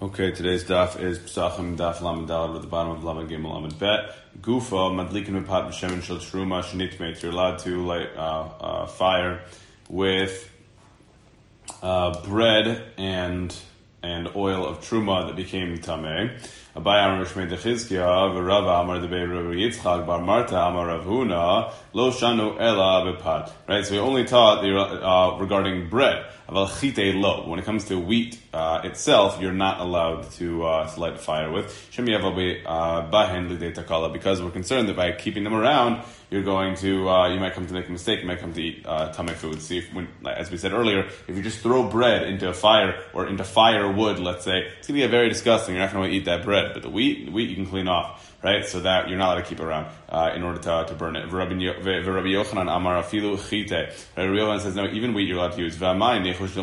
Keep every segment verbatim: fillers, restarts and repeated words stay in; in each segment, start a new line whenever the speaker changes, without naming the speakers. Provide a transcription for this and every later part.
Okay, today's daf is Pesachim Daf Lamed Daled at the bottom of Lamed Gimel Lamed Bet. Gufa Madlikin Mepat B'Shemen Shel Truma Shnitmeit. You're allowed to light uh, uh, fire with uh, bread and and oil of truma that became tameh. Abai Amar Shmei Dechizkia v'Rava Amar Debei Rabbi Yitzchak Bar Marta Amar Rav Huna Lo Shanu Ela Bepat. Right, so we only taught the, uh, regarding bread. Aval chite lo. When it comes to wheat uh, itself, you're not allowed to, uh, to light fire with. Shemi avabe bahen lidei takala, because we're concerned that by keeping them around, you're going to uh, you might come to make a mistake. You might come to eat uh, tameh food. See, if when, as we said earlier, if you just throw bread into a fire or into firewood, let's say, it's going to get very disgusting. You're not going to eat that bread, but the wheat, the wheat you can clean off, right? So that you're not allowed to keep it around uh, in order to to burn it. Rabbi Yochanan Amar afilu chite. Rabbi Yochanan says no, even wheat you're allowed to use. Maybe we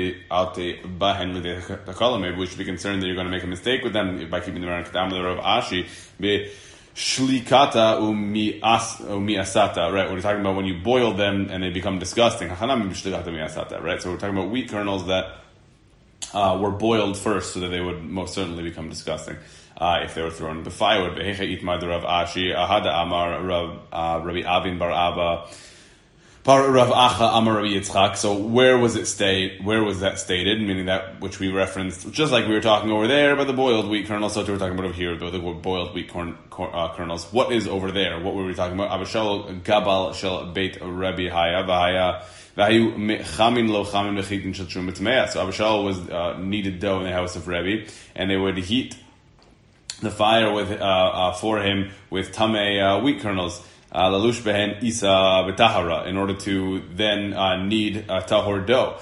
should be concerned that you're going to make a mistake with them by keeping them around. Rav Ashi shlikata umiasata, right? We're talking about when you boil them and they become disgusting. Right? So we're talking about wheat kernels that uh, were boiled first, so that they would most certainly become disgusting uh, if they were thrown into the firewood. Rav Ashi ahada amar Rabbi Avin bar Abba. Rav Acha Amar Rabbi Yitzchak. So where was it state? Where was that stated? Meaning that which we referenced, just like we were talking over there about the boiled wheat kernels. So we're talking about over here, the boiled wheat corn, corn, uh, kernels. What is over there? What were we talking about? Abishal Gabal Shel Beit Rabbi Haya Vahaya Vahu Chamin Lo Chamin Mechitin Shel Truma Tmeya. So Abishal was uh, kneaded dough in the house of Rebbe, and they would heat the fire with uh, uh, for him with tamei uh, wheat kernels. Lalush behen isa betahara, in order to then uh, knead uh, tahor dough.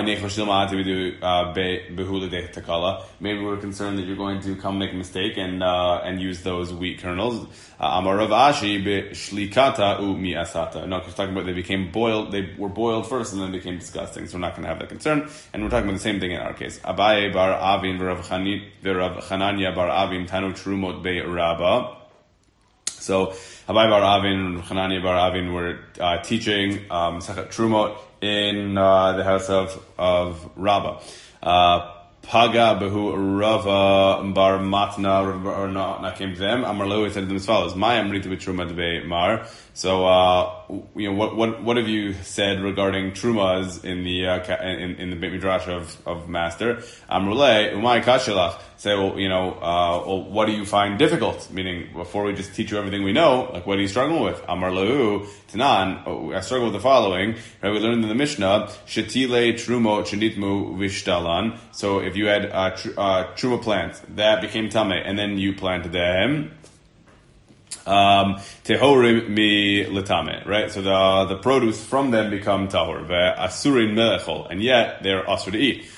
Maybe we're concerned that you're going to come make a mistake and uh, and use those wheat kernels. Amar Rav Ashi b'shlikata u mi'asata. No, because we're talking about they became boiled. They were boiled first and then became disgusting. So we're not going to have that concern. And we're talking about the same thing in our case. Abaye bar Avin v'Rav Chananya bar Avin tanu trumot be Rabba. So Abai bar Avin and Hanania bar Avin were uh, teaching um, Sechet Trumot in uh, the house of of Rabbah. Uh, Paga behu Rava bar Matna or not came to them. Amar Lo said to them as follows: My amritu b'truma debe mar. So uh, you know what what what have you said regarding trumas in the uh, in in the Beit Midrash of of Master Amrulei umay kashelach. Say, well, you know, uh, well, what do you find difficult? Meaning, before we just teach you everything we know, like, what do you struggle with? Amar Lahu, Tanan, oh, I struggle with the following. Right, we learned in the Mishnah, Shetile Trumo Chenitmu Vishtalan. So if you had uh, tr- uh, Truma plants, that became Tameh, and then you planted them, um, Tehorim mi Litame, right? So the the produce from them become Tahor, Ve'asurin Melechol, and yet they're asur to eat.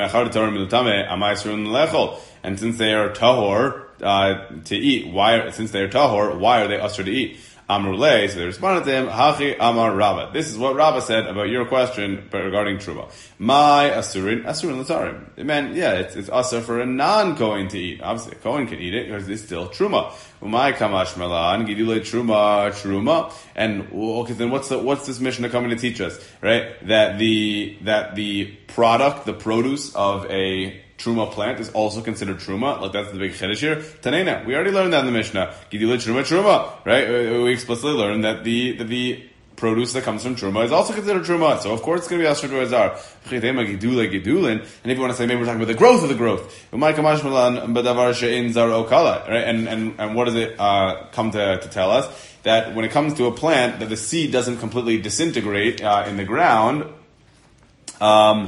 And since they are tahor uh, to eat, why? Since they are tahor, why are they asur to eat? Amrulei, so they responded to him, Hachi Amar Rabba. This is what Rabba said about your question regarding truma. My asurin, asurin l'tarim. It meant, yeah, it's, it's asur for a non-Kohen to eat. Obviously, a Kohen can eat it because it's still truma. Umay kamash melan, gidule truma, truma. And, okay, then what's the, what's this Mishnah coming to teach us? Right? That the, that the product, the produce of a Truma plant is also considered truma. Like, that's the big chiddush here. Tanena, we already learned that in the Mishnah. Gidule truma truma, right? We explicitly learned that the that the produce that comes from truma is also considered truma. So of course it's going to be asur to azar. And if you want to say maybe we're talking about the growth of the growth, right? And and and what does it uh, come to to tell us? That when it comes to a plant, that the seed doesn't completely disintegrate uh, in the ground. Um.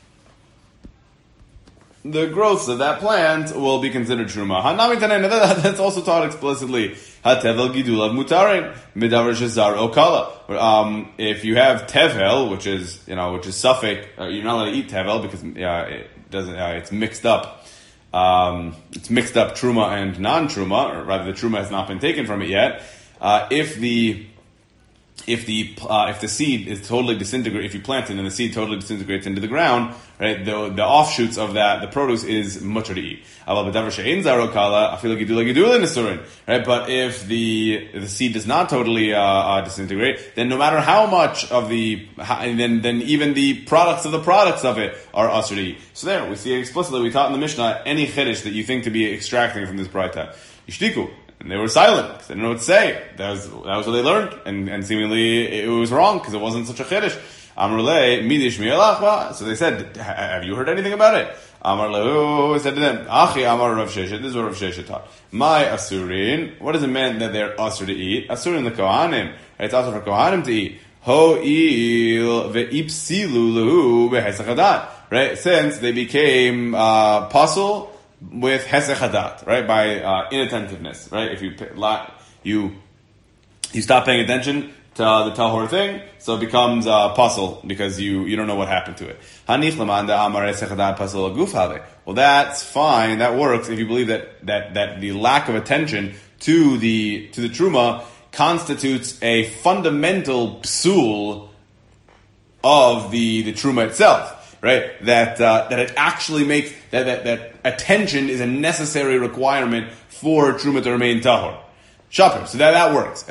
The growths of that plant will be considered truma. That's also taught explicitly. Hatevel gidulav mutarin midavar shezar okala. Um, if you have tevel, which is you know which is suffix, uh, you're not allowed to eat tevel because uh, it doesn't. Uh, it's mixed up. Um, it's mixed up truma and non-truma, or rather, the truma has not been taken from it yet. Uh, if the if the uh, if the seed is totally disintegrated, if you plant it and the seed totally disintegrates into the ground, right, the the offshoots of that, the produce is mutter to eat. Right, but if the if the seed does not totally uh, uh, disintegrate, then no matter how much of the then then even the products of the products of it are usher to eat. So there we see explicitly, we taught in the Mishnah, any chiddush that you think to be extracting from this braita, yishtiku. And they were silent because they didn't know what to say. That was that was what they learned, and, and seemingly it was wrong because it wasn't such a chiddush. Amrulei midish mi'alachva. So they said, "Have you heard anything about it?" Amar lehu said to them, "Achi Amar Rav Sheshet." This is what Rav Sheshet taught. My asurin. What does it mean that they're asur to eat? Asurin the kohanim. It's also for kohanim to eat. Ho il ve'ipsilu lehu be'hesachadat. Right, since they became uh, puzzle with hesech hadat, right, by uh, inattentiveness, right? If you you you stop paying attention to uh, the tahor thing, so it becomes uh, puzzle because you, you don't know what happened to it. Well, that's fine, that works if you believe that that that the lack of attention to the to the truma constitutes a fundamental psul of the the truma itself. Right, that uh, that it actually makes that, that that attention is a necessary requirement for truma to remain tahor. Shaper, so that that works.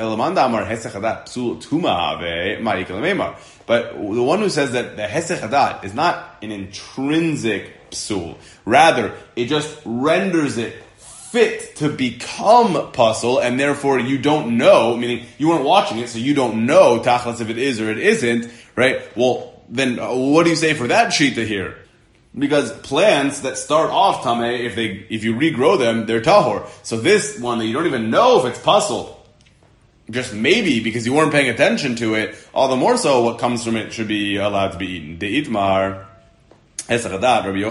But the one who says that the hesech hadat is not an intrinsic psul, rather it just renders it fit to become puzzle, and therefore you don't know. Meaning you weren't watching it, so you don't know tachlis if it is or it isn't. Right? Well. Then uh, what do you say for that shita here? Because plants that start off tameh, if they if you regrow them, they're tahor. So this one that you don't even know if it's puzzle, just maybe because you weren't paying attention to it, all the more so what comes from it should be allowed to be eaten. De itmar. As we saw in the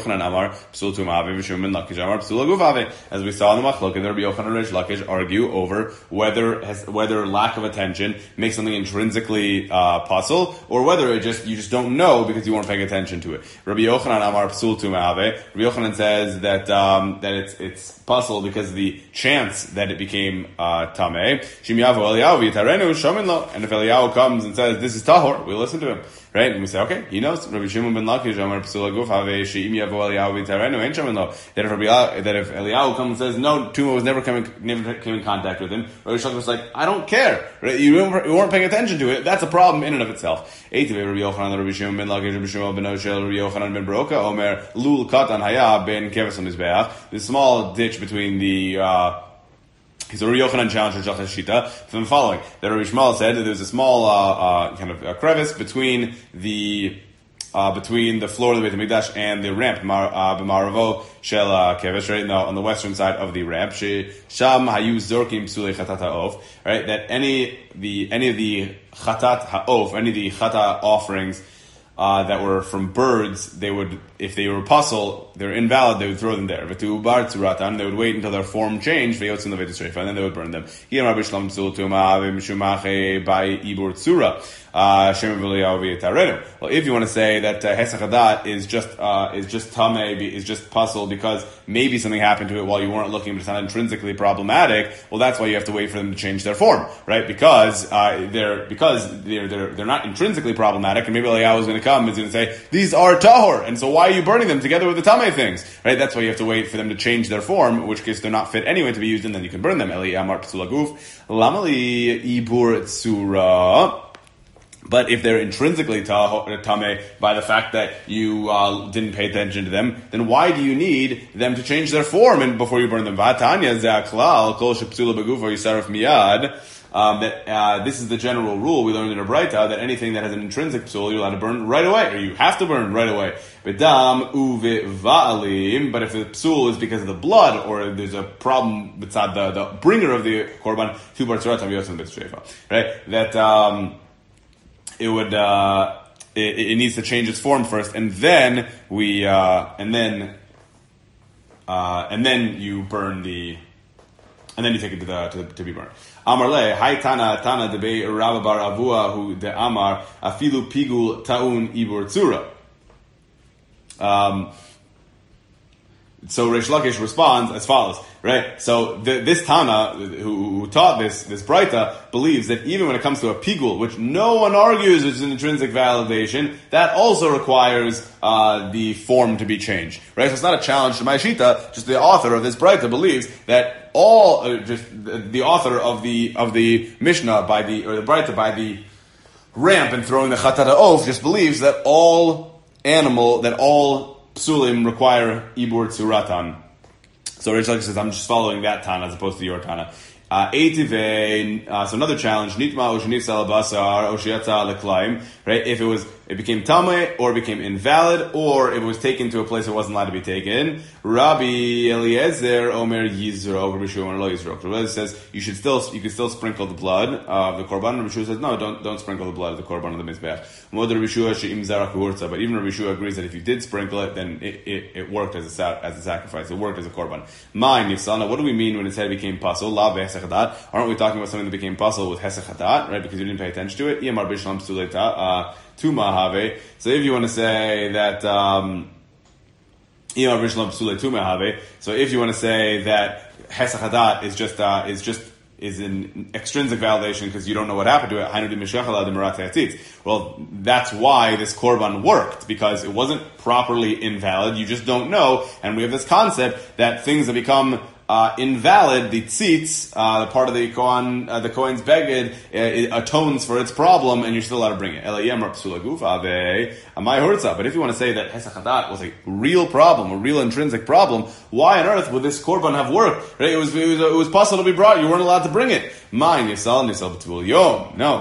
Machlokes, Rabbi Yochanan and Reish Lakish argue over whether whether lack of attention makes something intrinsically uh, puzzle, or whether it just you just don't know because you weren't paying attention to it. Rabbi Yochanan Amar Psul Tumave. Rabbi Yochanan says that um, that it's it's puzzle because of the chance that it became uh, tameh. Shimyavu Eliyahu v'yitarenu shomin lo. And if Eliyahu comes and says this is tahor, we listen to him. Right? And we say, okay, he knows. Rabbi Shimon ben Lakish, Amar Psula Guf, Have She'im Yavo Eliyahu V'Tarenu, Ein Shaman Lo. That if Rabbi, that if Eliyahu comes and says, no, Tuma was never coming, never came in contact with him, Rabbi Shimon was like, I don't care. Right? You weren't, you weren't paying attention to it. That's a problem in and of itself. Eitiv Rabbi Yochanan, Rabbi Shimon ben Lakish, Rabbi Shimon ben Oshel, Rabbi Yochanan ben Baroka, Omer, Lul Katan Haya ben Keves on Mizbeach. This small ditch between the, uh, So Rabbi Yochanan challenged Rishach Shita from the following. That Rabbi Shmuel said that there was a small uh, uh, kind of a crevice between the uh, between the floor of the Beit HaMikdash and the ramp, b'maravo shel kevesh, right? No, on the western side of the ramp. Sham hayu zorkim psulei chatat ha'of. Right? That any the any of the chatat ha'of, any of the chata offerings Uh, that were from birds, they would, if they were puzzle, they're invalid, they would throw them there. They would wait until their form changed, and then they would burn them. Uh, well, if you want to say that uh, hesach hadat is just uh, is just tameh, is just puzzle because maybe something happened to it while you weren't looking, but it's not intrinsically problematic. Well, that's why you have to wait for them to change their form, right? Because uh, they're because they're they're they're not intrinsically problematic, and maybe Eliyahu is going to come and is going to say these are tahor, and so why are you burning them together with the tameh things, right? That's why you have to wait for them to change their form, in which case they're not fit anyway to be used, and then you can burn them. Eli Amar Psula Guf Lamali Ibur Tzura. But if they're intrinsically tameh by the fact that you uh, didn't pay attention to them, then why do you need them to change their form and before you burn them? V'atanya ze'aklal kol shepsula begufo yisaref miyad. Um, that uh, this is the general rule we learned in a Braita that anything that has an intrinsic psul you're allowed to burn right away, or you have to burn right away. V'dam uve va'alim. But if the psul is because of the blood, or there's a problem beside the, the bringer of the korban, tu bar tzurat aviyot b'tzreifa, right? That um, it would uh, it, it needs to change its form first, and then we uh, and then uh, and then you burn the. And then you take it to the to, to be burned. Amar le hay tana tana debe Rabba bar Avua who de Amar afilu pigul taun ibur tzura. Um, So Reish Lakish responds as follows, right? So the, this Tana who, who taught this this Braita believes that even when it comes to a pigul, which no one argues is an intrinsic validation, that also requires uh, the form to be changed, right? So it's not a challenge to my Shita. Just the author of this Braita believes that all uh, just the, the author of the of the Mishnah by the or the Braita by the ramp and throwing the Chatat Ha'of just believes that all animal that all psulim require ibur tzuratan. So Reish Lakish says, I'm just following that Tana as opposed to your Tana. Uh, uh, so another challenge, nitma ushnifsal basar oshiyata leklaim, right? If it was, it became tameh, or it became invalid, or it was taken to a place it wasn't allowed to be taken. Rabbi Eliezer Omer Yizro, Rabbi Shimon Lo Yizro. Rabbi Eliezer says you should still, you could still sprinkle the blood of the korban. Rabbi Shua says no, don't don't sprinkle the blood of the korban of the mizbeach. Rabbi Shua she'im zarak u'urtza, but even Rabbi Shua agrees that if you did sprinkle it, then it, it, it worked as a as a sacrifice. It worked as a korban. My nifsana. What do we mean when it said it became pasul? La be'hesach hadat. Aren't we talking about something that became pasul with hesach hadat, right? Because you didn't pay attention to it. Iyamar b'shlam suleta tuma have. So if you want to say that. Um, So if you want to say that hesach hadat is just uh, is just is an extrinsic validation because you don't know what happened to it, well, that's why this korban worked, because it wasn't properly invalid. You just don't know, and we have this concept that things that become Uh, invalid, the tzitz, uh, the part of the Kohen, uh, the Kohen's beged, uh, it atones for its problem, and you're still allowed to bring it. But if you want to say that hesach hadat was a real problem, a real intrinsic problem, why on earth would this korban have worked? Right? It was, it was, it was possible to be brought. You weren't allowed to bring it. No.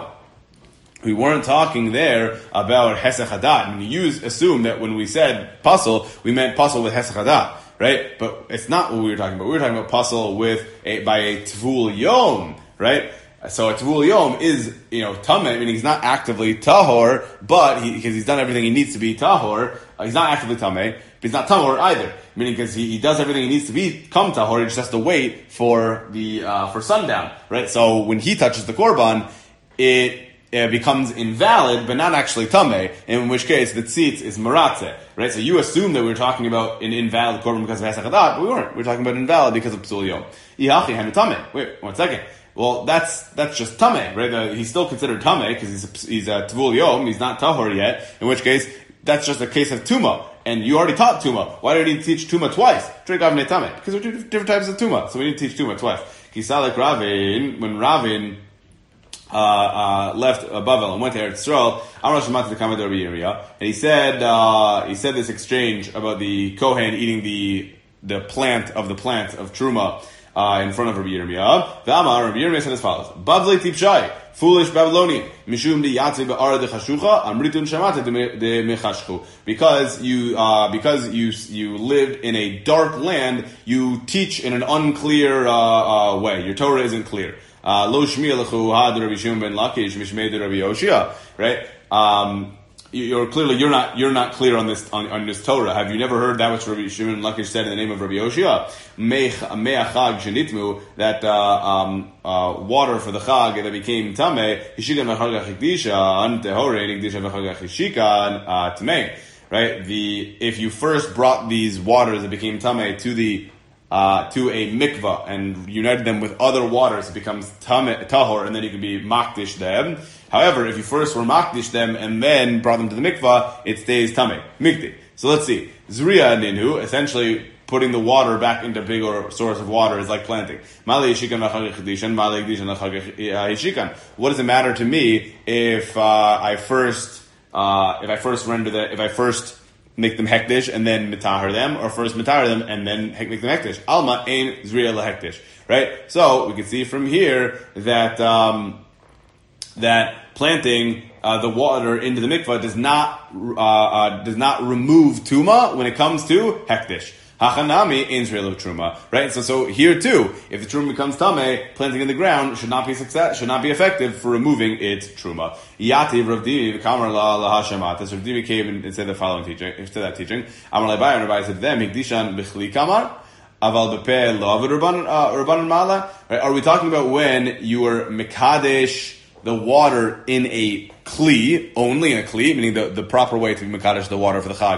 We weren't talking there about hesach hadat. I mean, you assume that when we said pasul, we meant pasul with hesach hadat. Right? But it's not what we were talking about. We were talking about pasul with a, by a tvul yom, right? So a tvul yom is, you know, tameh, meaning he's not actively tahor, but he, because he's done everything he needs to be tahor, uh, he's not actively tameh, but he's not tahor either. Meaning because he, he does everything he needs to become tahor, he just has to wait for the, uh, for sundown, right? So when he touches the korban, it, it becomes invalid, but not actually tameh, in which case the tzitz is maratze, right? So you assume that we were talking about an invalid korban because of hesach hadat, but we weren't. We were talking about invalid because of psul yom. Ihachi hanu tameh. Wait, one second. Well, that's that's just tameh, right? Uh, he's still considered tameh because he's a, he's a tvul yom. He's not tahor yet. In which case, that's just a case of tuma. And you already taught tuma. Why did he teach tuma twice? Drink avnei tameh, because there are two different types of tuma, so we need to teach tuma twice. Kisalek Ravin, when Ravin Uh, uh, left uh, Bavel and went to Eretz Yisrael, Amar Shemati the Kamad Rabbi Yirmiyah, and he said uh, he said this exchange about the Kohen eating the the plant of the plant of Truma uh, in front of Rabbi Yirmiyah. The Amar Rabbi Yirmiyah said as follows: Bavlei tipshai, foolish Babylonian, mishum di yatzi be'ara de chashucha, amritun shamata de mechashchu. Because you uh, because you you lived in a dark land, you teach in an unclear uh, uh, way. Your Torah isn't clear. Lo shmi alechu had Rabbi Shimon ben Lakish mishmei de Rabbi Yoshia, right? Um, you're clearly you're not you're not clear on this on, on this Torah. Have you never heard that which Rabbi Shimon ben Lakish said in the name of Rabbi Yoshia? Me'achag shenitmu, that uh, um, uh, water for the chag that became tameh hishikan v'chagach hikdisha an tehore hikdisha v'chagach hishikan tameh. Right? The if you first brought these waters that became tameh to the Uh, to a mikvah and united them with other waters, it becomes tameh, tahor, and then you can be makdish them. However, if you first were makdish them and then brought them to the mikvah, it stays tameh, mikdi. So let's see. Zriya ninhu, essentially putting the water back into a bigger source of water is like planting. What does it matter to me if uh, I first uh, if I first render the if I first make them hektish and then mitahar them, or first mitahar them and then make them hektish? Alma ein zriya lehektish, right? So we can see from here that um, that planting uh, the water into the mikvah does not uh, uh, does not remove tuma when it comes to hektish. Hachanami ein zriya truma, right? So so here too, if the truma becomes tameh, planting in the ground should not be success, should not be effective for removing its truma. Yativ Rav Dimi v'kamar la la hashamat. So Rav Dimi came and said the following teaching. Instead that teaching, Amar leBayi, and Rabbi said to them, Hikdishan b'chli kamar aval b'peh lo avid rabbanan mala. Are we talking about when you were mekadesh the water in a kli, only in a kli, meaning the, the proper way to be mekadesh the water for the chag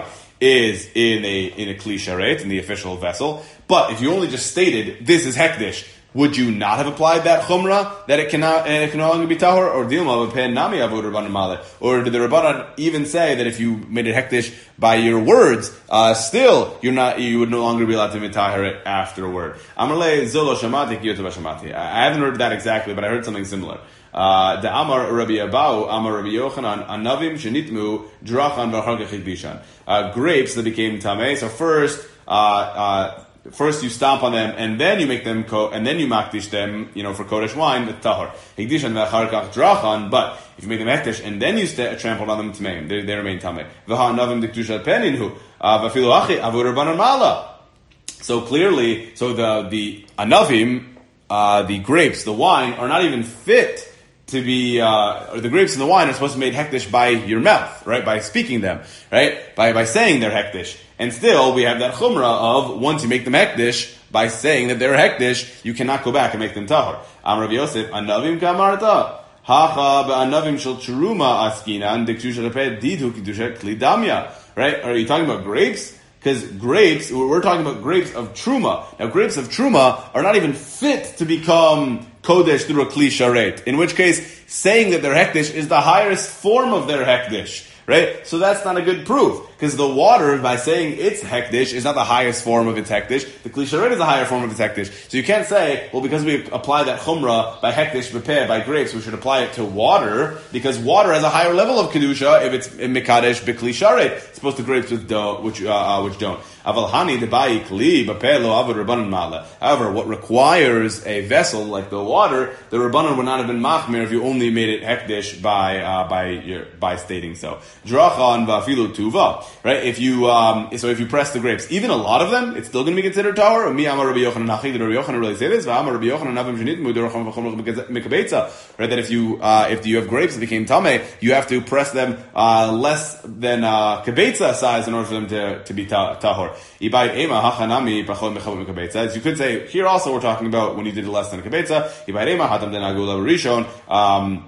is in a in a kli sharet, in the official vessel. But if you only just stated this is hekdesh, would you not have applied that chumrah that it cannot and it can no longer be tahor? Or dilma pen nami avod rabbanan maleh? Or did the rabbanan even say that if you made it hekdesh by your words, uh, still you're not you would no longer be allowed to mitahar it afterward? Amarle zolo shamati kiyotah shamati. I haven't heard that exactly, but I heard something similar. Uh, the Amar Rabbi Abau, Amar Rabbi Yochanan, Anavim Shenitmu, Drachan V'Acharkach Hikdishan. Uh, grapes that became tamei. So first, uh, uh, first you stomp on them, and then you make them, ko- and then you makdish them, you know, for kodesh wine, with tahor. Hikdishan V'Acharkach Drachan, but if you make them hekdesh, and then you st- trampled on them tameim, they, they remain tamei. V'ha Anavim Dikdushat Peninhu, V'Afilu Achi, Avur Rabbanan Mala. So clearly, so the, the Anavim, uh, the grapes, the wine, are not even fit to be, uh, or the grapes and the wine are supposed to be made hekdesh by your mouth, right? By speaking them, right? By, by saying they're hekdesh. And still, we have that chumrah of, once you make them hekdesh, by saying that they're hekdesh, you cannot go back and make them tahor. Am Rav Yosef, anavim kamarta. Hacha be'anavim shel cheruma askinan, dektusha reped didu kidusha klidamya. Right? Are you talking about grapes? Because grapes, we're talking about grapes of truma. Now, grapes of truma are not even fit to become kodesh through a kli sharet. In which case, saying that they're hekdesh is the highest form of their hekdesh. Right? So that's not a good proof. Because the water, by saying it's hekdesh, is not the highest form of its hekdesh. The kli sharet is the higher form of its hekdesh. So you can't say, well, because we apply that chumrah by hekdesh bepeh, by grapes, we should apply it to water, because water has a higher level of kedusha if it's mikadesh bekli sharet. It's supposed to grapes with do, which uh, uh, which don't. Aval hani debai kli bepeh lo avad rabbanan mala. However, what requires a vessel like the water, the rabbanan would not have been machmir if you only made it hekdesh by uh, by your, by stating so. Drachan va'afilu tuva. Right? If you, um, so if you press the grapes, even a lot of them, it's still going to be considered tahor. Mi amar Rabbi Yochanan nachi, did Rabbi Yochanan really say this? V'amar Rabbi Yochanan navim shenitmu deracham v'chomrach mikabetza. Right? That if you, uh, if you have grapes that became tameh, you have to press them, uh, less than, uh, kabetza size in order for them to, to be ta- tahor. Ibayit ema hachanami pachol mechavot mikabetza. As you could say, here also we're talking about when you did less than a kabetza. Ibayit ema hatam den agula rishon, um,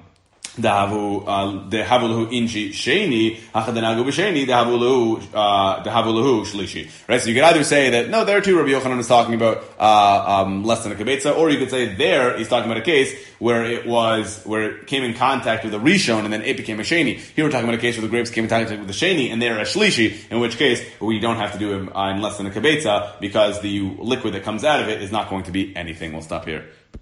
Dahavu dehavu inchi sheni hachadenagu b'sheni dehavu dehavu shlishi. Right, so you could either say that no, there too Rabbi Yochanan is talking about uh, um, less than a kibetza, or you could say there he's talking about a case where it was where it came in contact with a rishon and then it became a sheni. Here we're talking about a case where the grapes came in contact with the sheni and they're a shlishi, in which case we don't have to do it uh, in less than a kibetza because the liquid that comes out of it is not going to be anything. We'll stop here.